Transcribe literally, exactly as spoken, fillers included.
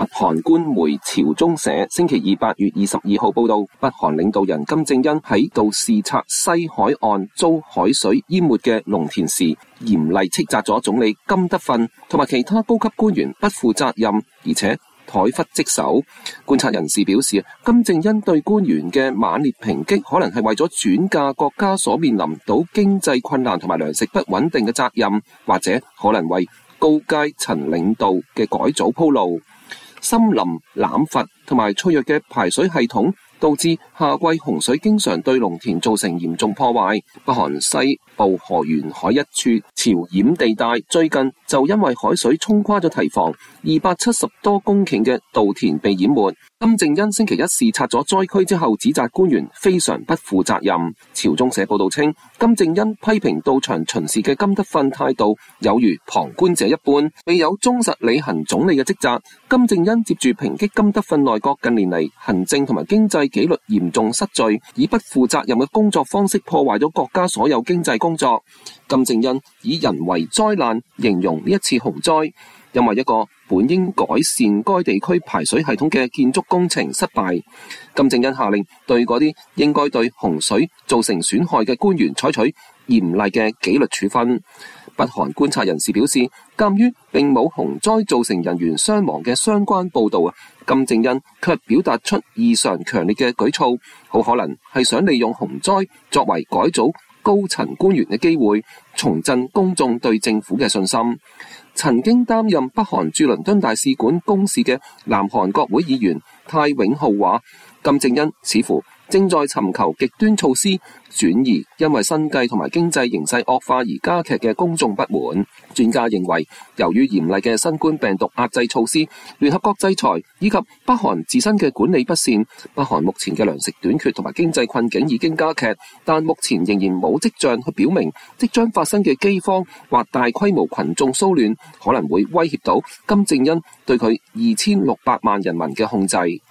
北韓官媒朝中社星期二八月二十二號報道，北韓領導人金正恩喺度視察西海岸遭海水淹沒嘅農田時，嚴厲斥責咗總理金德訓同埋其他高級官員不負責任，而且怠忽職守。觀察人士表示，金正恩對官員嘅猛烈抨擊，可能係為咗轉嫁國家所面臨到經濟困難同埋糧食不穩定嘅責任，或者可能為高階層領導嘅改組鋪路。森林濫伐同埋脆弱嘅排水系統，導致夏季洪水經常對農田造成嚴重破壞。北韓西部河沿海一處潮淹地帶，最近就因為海水沖垮咗堤防，二百七十多公頃嘅稻田被淹沒。金正恩星期一視察咗災區之後，指責官員非常不負責任。朝中社報道稱，金正恩批評到場巡視嘅金德訓態度有如旁觀者一般，未有忠實履行總理嘅職責。金正恩接住抨擊金德訓內閣近年嚟行政同埋經濟紀律嚴重失序，以不負責任嘅工作方式破壞咗國家所有經濟工作。金正恩以人為災難形容呢一次洪災，因為一個本應改善該地區排水系統嘅建築工程失敗。金正恩下令對嗰啲應該對洪水造成損害嘅官員採取嚴厲嘅紀律處分。北韓觀察人士表示，鑑於並冇洪災造成人員傷亡嘅相關報道啊，金正恩卻表達出異常強烈嘅舉措，好可能係想利用洪災作為改組高層官員嘅機會，重振公眾對政府嘅信心。曾經擔任北韓駐倫敦大使館公使嘅南韓國會議員泰永浩話，金正恩似乎正在尋求極端措施轉移因為生計同埋經濟形勢惡化而加劇嘅公眾不滿。專家認為，由於嚴厲嘅新冠病毒壓制措施、聯合國制裁以及北韓自身嘅管理不善，北韓目前嘅糧食短缺同埋經濟困境已經加劇，但目前仍然冇跡象去表明即將發生嘅饑荒或大規模群眾騷亂可能會威脅到金正恩對佢二千六百萬人民嘅控制。